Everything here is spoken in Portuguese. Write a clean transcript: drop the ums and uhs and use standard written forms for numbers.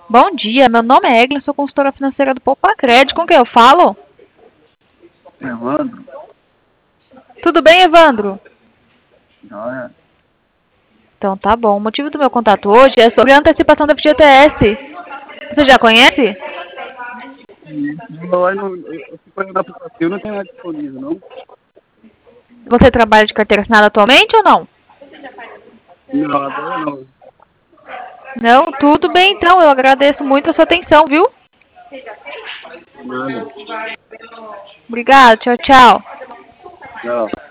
Bom dia, meu nome é Eglin, sou consultora financeira do Poupa Crédito. Com quem eu falo? Evandro? Tudo bem, Evandro? Joia. Então tá bom. O motivo do meu contato hoje é sobre a antecipação da FGTS. Você já conhece? Eu fico olhando o aplicativo, não tem mais disponível, não? Você trabalha de carteira assinada atualmente ou não? Não, agora não. Não? Tudo bem então. Eu agradeço muito a sua atenção, viu? Nada. Obrigada. Tchau, tchau. Tchau.